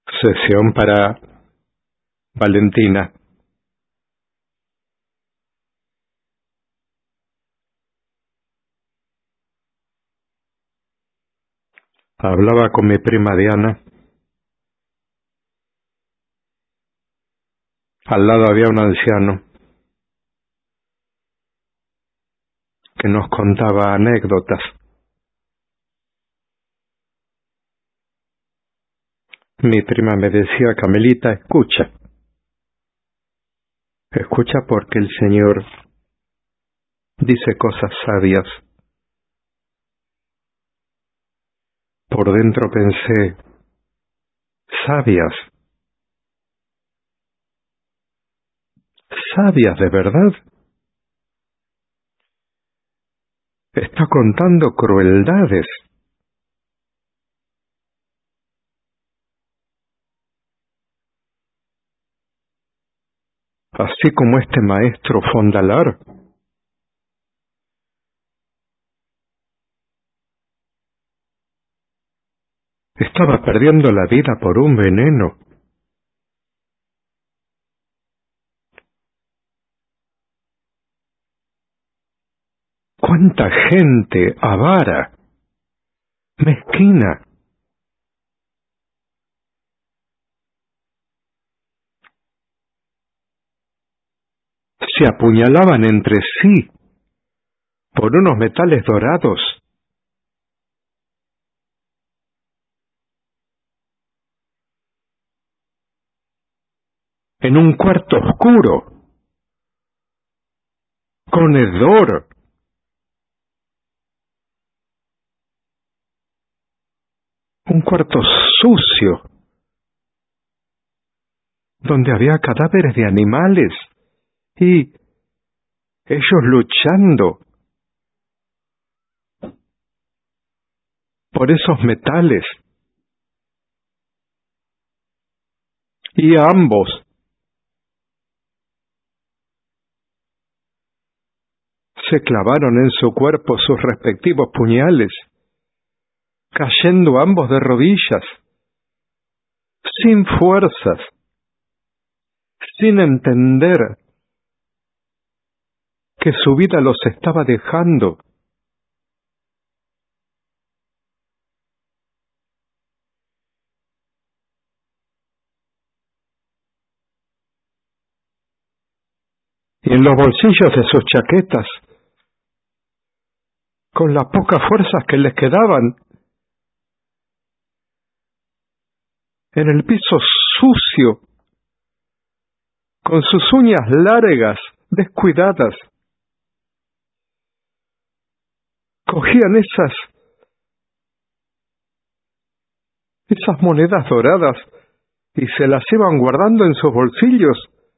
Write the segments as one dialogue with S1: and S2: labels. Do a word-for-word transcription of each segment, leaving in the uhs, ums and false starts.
S1: Sesión para Valentina. Hablaba con mi prima Diana. Al lado había un anciano que nos contaba anécdotas. Mi prima me decía: Camelita, escucha. Escucha porque el Señor dice cosas sabias. Por dentro pensé: sabias. Sabias de verdad. Está contando crueldades. Así como este maestro Fondalar. Estaba perdiendo la vida por un veneno. ¡Cuánta gente avara, mezquina! Se apuñalaban entre sí por unos metales dorados. En un cuarto oscuro, con hedor. Un cuarto sucio, donde había cadáveres de animales y ellos luchando por esos metales. Y ambos se clavaron en su cuerpo sus respectivos puñales, cayendo ambos de rodillas, sin fuerzas, sin entender que su vida los estaba dejando. Y en los bolsillos de sus chaquetas, con las pocas fuerzas que les quedaban, en el piso sucio, con sus uñas largas, descuidadas, cogían esas, esas monedas doradas y se las iban guardando en sus bolsillos.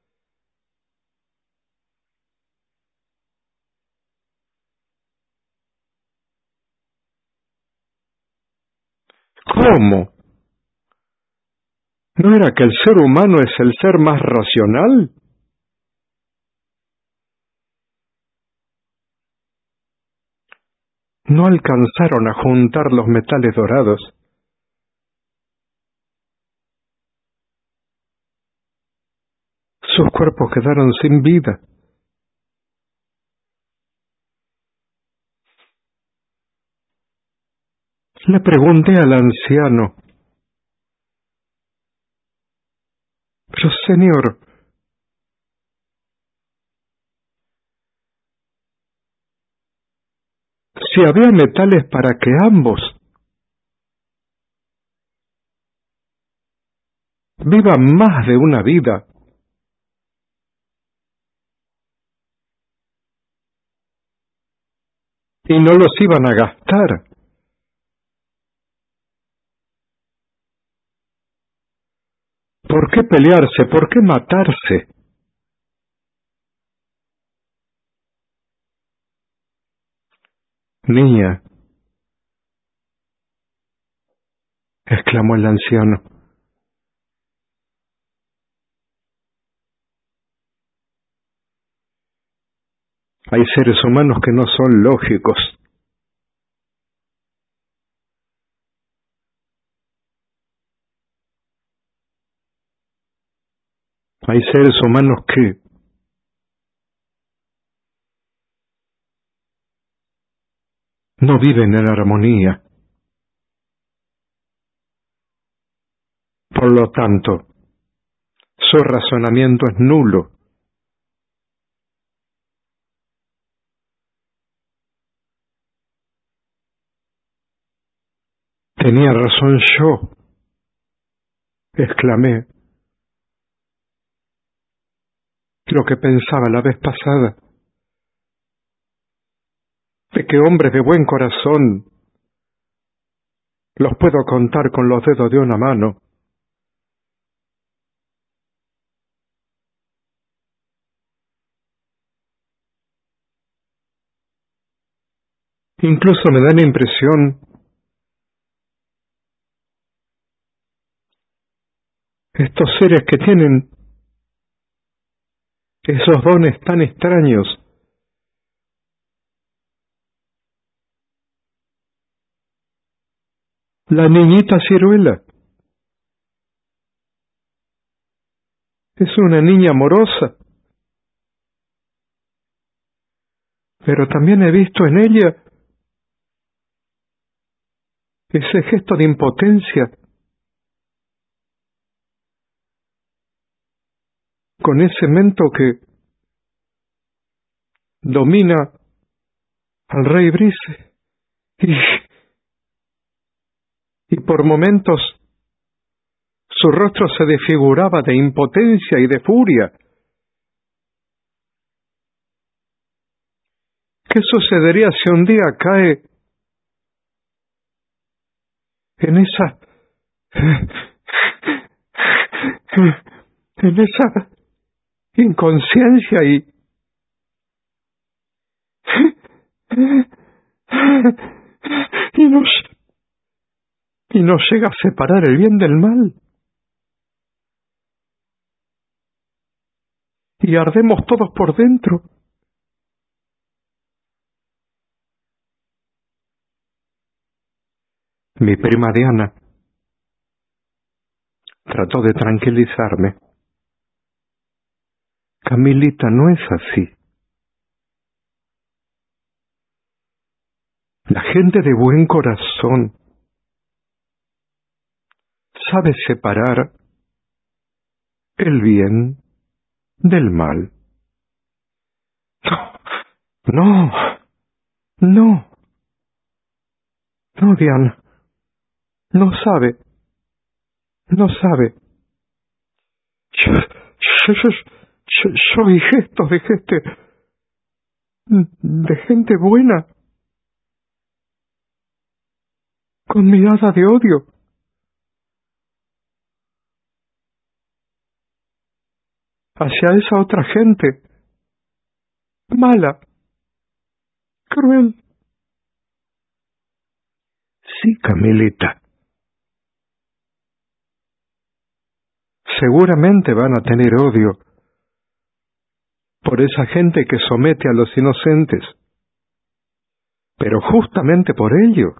S1: ¿Cómo? ¿No era que el ser humano es el ser más racional? No alcanzaron a juntar los metales dorados. Sus cuerpos quedaron sin vida. Le pregunté al anciano: pero señor, si había metales para que ambos vivan más de una vida, y no los iban a gastar, ¿por qué pelearse? ¿Por qué matarse? Niña, exclamó el anciano, hay seres humanos que no son lógicos. Hay seres humanos que no viven en armonía. Por lo tanto, su razonamiento es nulo. Tenía razón yo, exclamé, lo que pensaba la vez pasada, de que hombres de buen corazón los puedo contar con los dedos de una mano. Incluso me da la impresión, estos seres que tienen esos dones tan extraños, la niñita ciruela, es una niña amorosa, pero también he visto en ella ese gesto de impotencia, con ese mento que domina al rey Brice, y, y por momentos su rostro se desfiguraba de impotencia y de furia. ¿Qué sucedería si un día cae en esa... en esa inconsciencia y... y nos... y nos llega a separar el bien del mal? Y ardemos todos por dentro. Mi prima Diana trató de tranquilizarme. Camilita, no es así. La gente de buen corazón sabe separar el bien del mal. No, no, no, Diana, no sabe, no sabe. Yo, yo, yo, yo, yo vi gestos de gente, de gente buena, con mirada de odio. Hacia esa otra gente, mala, cruel. Sí, Camilita. Seguramente van a tener odio por esa gente que somete a los inocentes. Pero justamente por ello,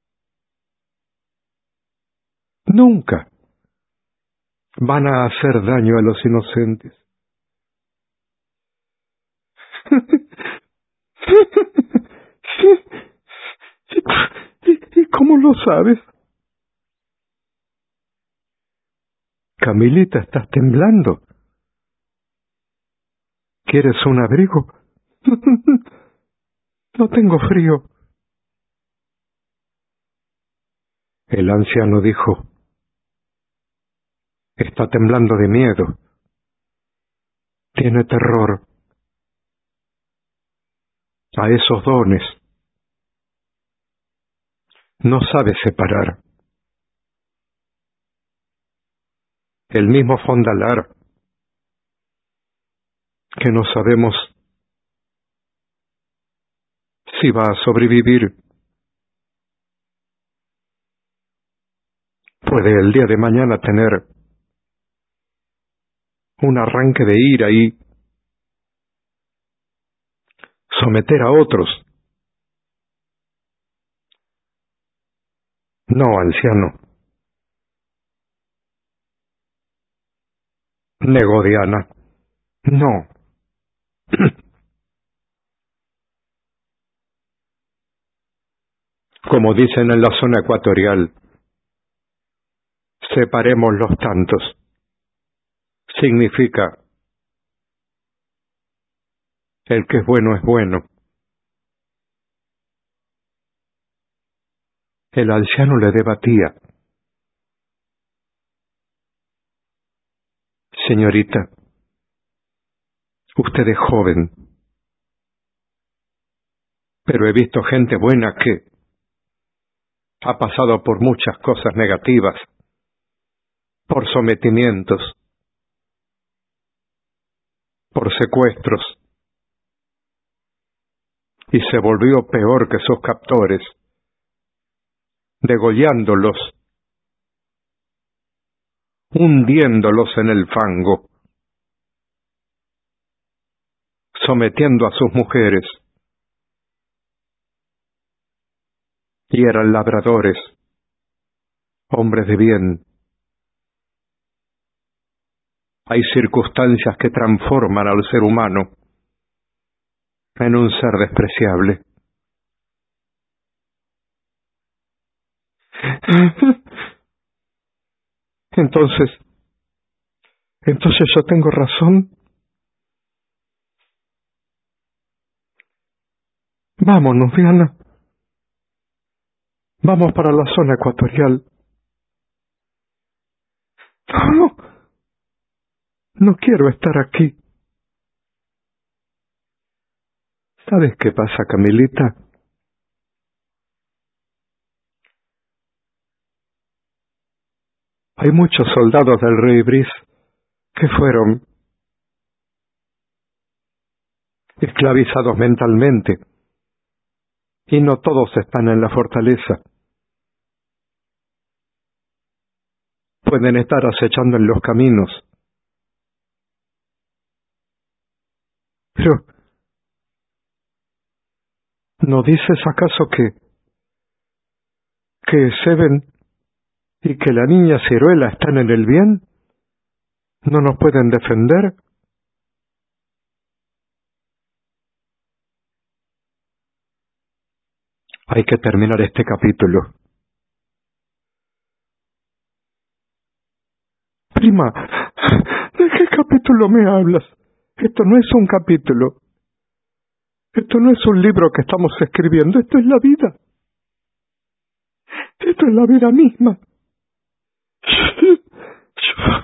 S1: nunca van a hacer daño a los inocentes. ¿Y cómo lo sabes? Camilita, estás temblando. ¿Quieres un abrigo? No tengo frío. El anciano dijo, está temblando de miedo. Tiene terror a esos dones. No sabe separar. El mismo Fondalar, que no sabemos si va a sobrevivir, puede el día de mañana tener un arranque de ira y someter a otros. No, anciano. negó Diana. No. Como dicen en la zona ecuatorial, separemos los tantos. Significa, el que es bueno es bueno. El anciano le debatía. Señorita, usted es joven, pero he visto gente buena que ha pasado por muchas cosas negativas, por sometimientos, por secuestros, y se volvió peor que sus captores, degollándolos, hundiéndolos en el fango, sometiendo a sus mujeres. Y eran labradores, hombres de bien. Hay circunstancias que transforman al ser humano en un ser despreciable. Entonces, entonces yo tengo razón. Vámonos, Diana. Vamos para la zona ecuatorial. No, no quiero estar aquí. ¿Sabes qué pasa, Camilita? Hay muchos soldados del rey Brice que fueron esclavizados mentalmente, y no todos están en la fortaleza. Pueden estar acechando en los caminos. Pero, ¿no dices acaso que que Seven y que la niña Ciruela están en el bien? ¿No nos pueden defender? Hay que terminar este capítulo. Prima, ¿de qué capítulo me hablas? Esto no es un capítulo. Esto no es un libro que estamos escribiendo. Esto es la vida. Esto es la vida misma. Yo,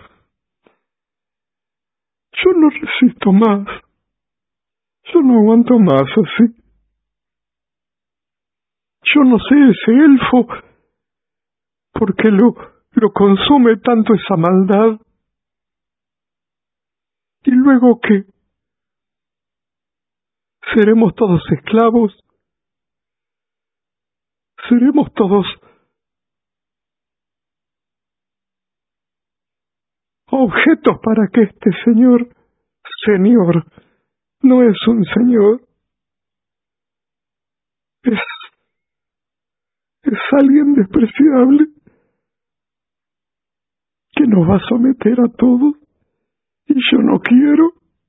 S1: yo no resisto más. Yo no aguanto más así. Yo no sé ese elfo, ¿por qué lo, lo consume tanto esa maldad? ¿Y luego qué? ¿Seremos todos esclavos? ¿Seremos todos objetos para que este señor, señor, no es un señor, es, es alguien despreciable que nos va a someter a todos? Y yo no quiero.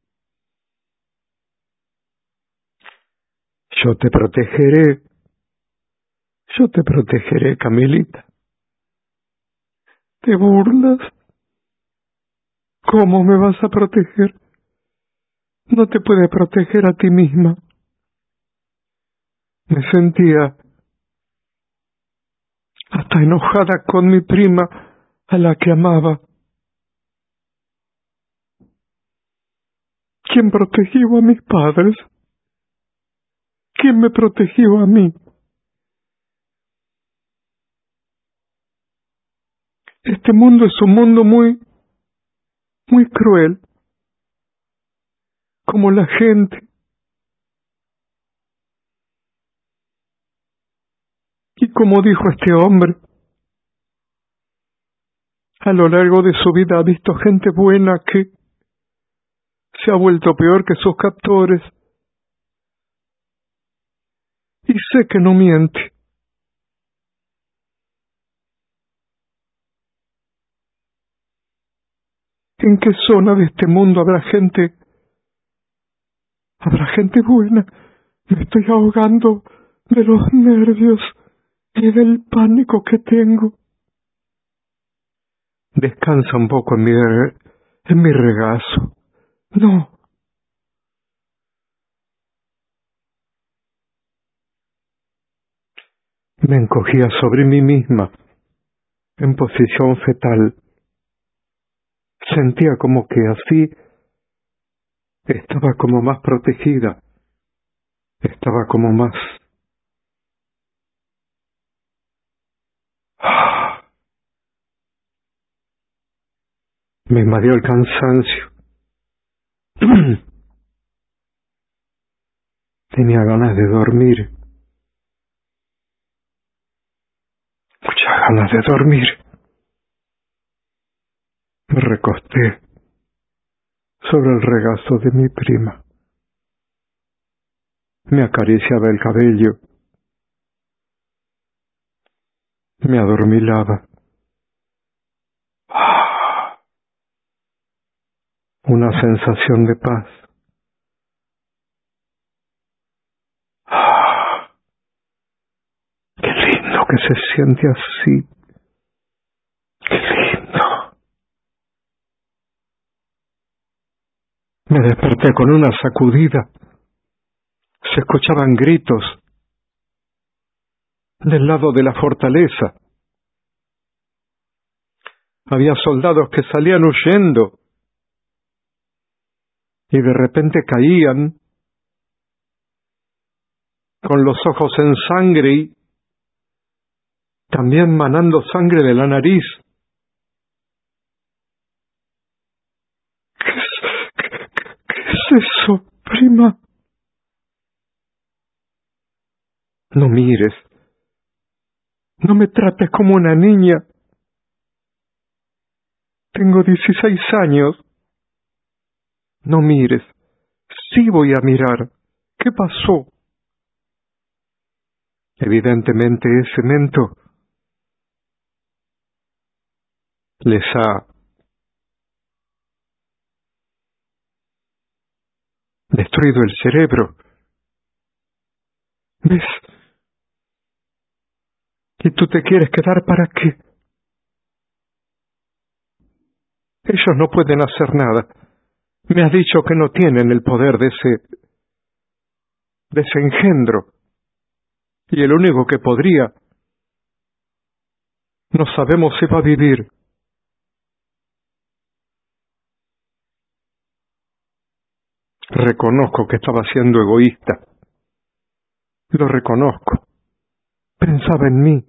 S1: Yo te protegeré, yo te protegeré, Camilita. ¿Te burlas? ¿Cómo me vas a proteger? No te puedes proteger a ti misma. Me sentía hasta enojada con mi prima, a la que amaba. ¿Quién protegió a mis padres? ¿Quién me protegió a mí? Este mundo es un mundo muy, muy cruel, como la gente. Y como dijo este hombre, a lo largo de su vida ha visto gente buena que se ha vuelto peor que sus captores. Y sé que no miente. ¿En qué zona de este mundo habrá gente? ¿Habrá gente buena? Me estoy ahogando de los nervios y del pánico que tengo. Descansa un poco en mi, en mi regazo. No. Me encogía sobre mí misma, en posición fetal. Sentía como que así estaba como más protegida, estaba como más... Me invadió el cansancio. Tenía ganas de dormir. Muchas ganas de dormir. Me recosté sobre el regazo de mi prima. Me acariciaba el cabello. Me adormilaba. Una sensación de paz. Qué lindo que se siente así. Qué lindo. Me desperté con una sacudida. Se escuchaban gritos del lado de la fortaleza. Había soldados que salían huyendo y de repente caían con los ojos en sangre y también manando sangre de la nariz. ¿Qué es, qué, qué es eso, prima? No mires. No me trates como una niña. Tengo dieciséis años. No mires. Sí voy a mirar. ¿Qué pasó? Evidentemente ese cemento les ha destruido el cerebro. ¿Ves? ¿Y tú te quieres quedar para qué? Ellos no pueden hacer nada. Me has dicho que no tienen el poder de ese, de ese engendro. Y el único que podría, no sabemos si va a vivir. Reconozco que estaba siendo egoísta. Lo reconozco. Pensaba en mí.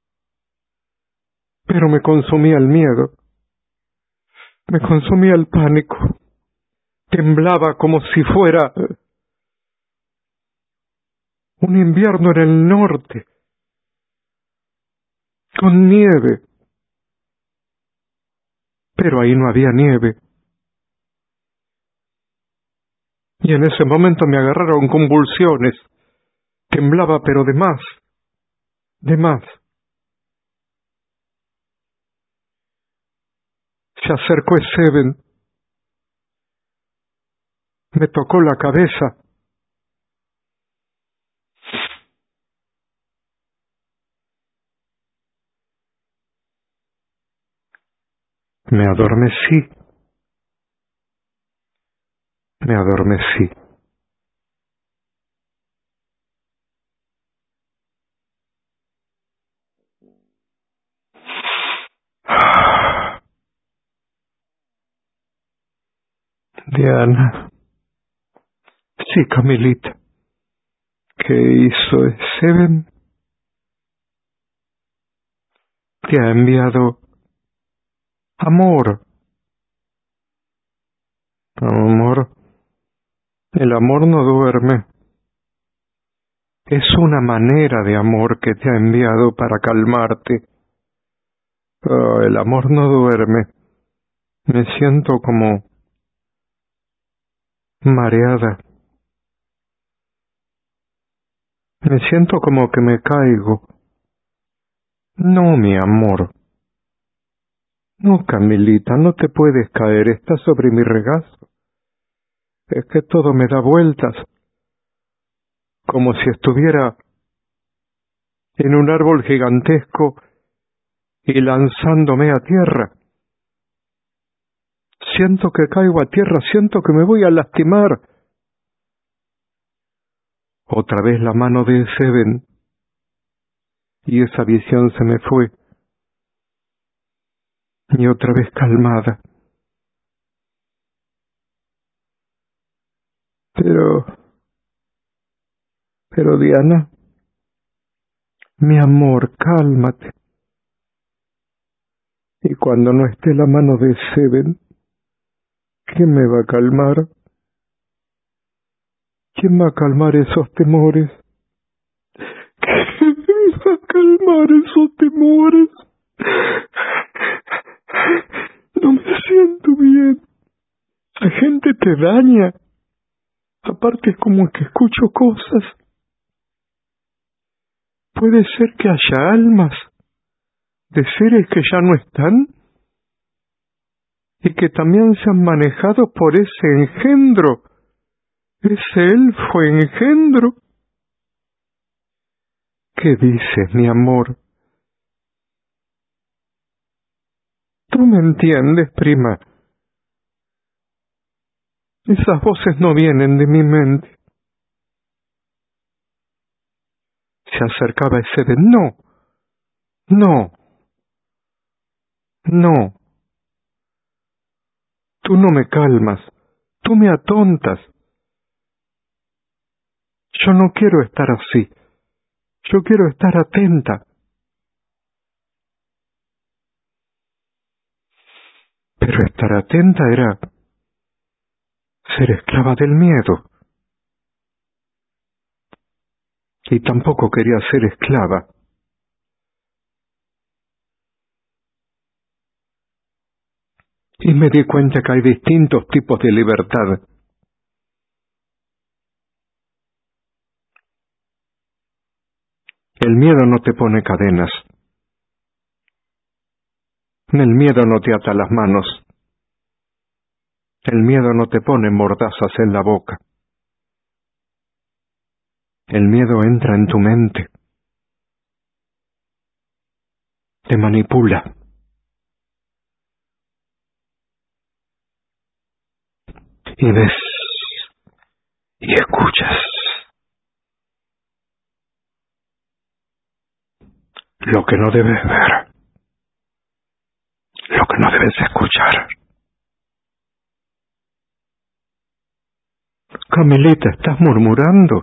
S1: Pero me consumía el miedo. Me consumía el pánico. Temblaba como si fuera un invierno en el norte, con nieve. Pero ahí no había nieve. Y en ese momento me agarraron convulsiones. Temblaba, pero de más, de más. Se acercó Seven. Me tocó la cabeza. Me adormecí. Me adormecí. Diana. Sí, Camilita. ¿Qué hizo Seven? Te ha enviado amor. Amor. El amor no duerme. Es una manera de amor que te ha enviado para calmarte. Oh, el amor no duerme. Me siento como mareada. Me siento como que me caigo. No, mi amor. No, Camilita, no te puedes caer, estás sobre mi regazo. Es que todo me da vueltas, como si estuviera en un árbol gigantesco y lanzándome a tierra. Siento que caigo a tierra, siento que me voy a lastimar. Otra vez la mano de Seven, y esa visión se me fue. Y otra vez calmada. Pero... Pero Diana, mi amor, cálmate. Y cuando no esté la mano de Seven, ¿quién me va a calmar? ¿Quién va a calmar esos temores? ¿Quién va a calmar esos temores? No me siento bien. La gente te daña. Aparte es como que escucho cosas. Puede ser que haya almas de seres que ya no están y que también se han manejado por ese engendro, ese elfo engendro. ¿Qué dices, mi amor? ¿Tú me entiendes, prima? Esas voces no vienen de mi mente. Se acercaba ese de no, no, no. Tú no me calmas, tú me atontas. Yo no quiero estar así. Yo quiero estar atenta. Pero estar atenta era ser esclava del miedo. Y tampoco quería ser esclava. Y me di cuenta que hay distintos tipos de libertad. El miedo no te pone cadenas. El miedo no te ata las manos. El miedo no te pone mordazas en la boca. El miedo entra en tu mente. Te manipula. Y ves y escuchas lo que no debes ver, lo que no debes escuchar. Camilita, ¿estás murmurando?,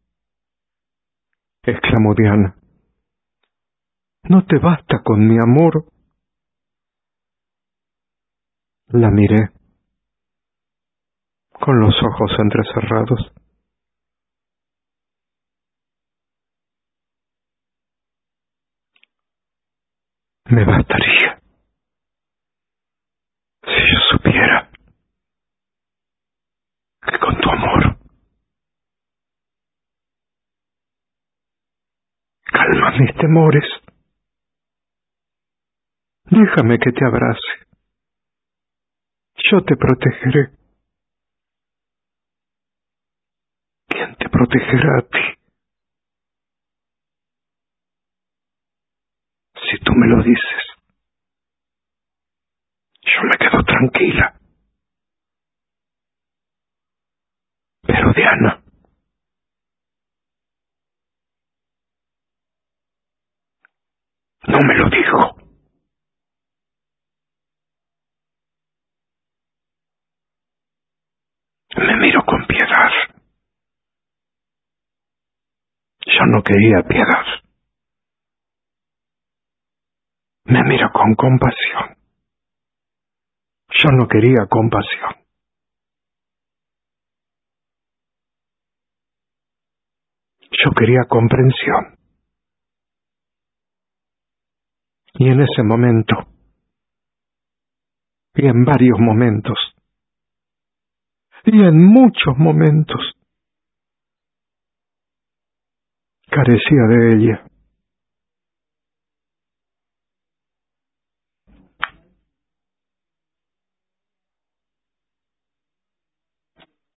S1: exclamó Diana. ¿No te basta con mi amor? La miré, con los ojos entrecerrados. Me bastaría si yo supiera que con tu amor calmas mis temores. Déjame que te abrace. Yo te protegeré. ¿Quién te protegerá a ti? Si tú me lo dices, yo me quedo tranquila. Pero Diana, no me lo dijo. Me miró con piedad. Yo no quería piedad. Me miró con compasión. Yo no quería compasión. Yo quería comprensión. Y en ese momento, y en varios momentos, y en muchos momentos, carecía de ella.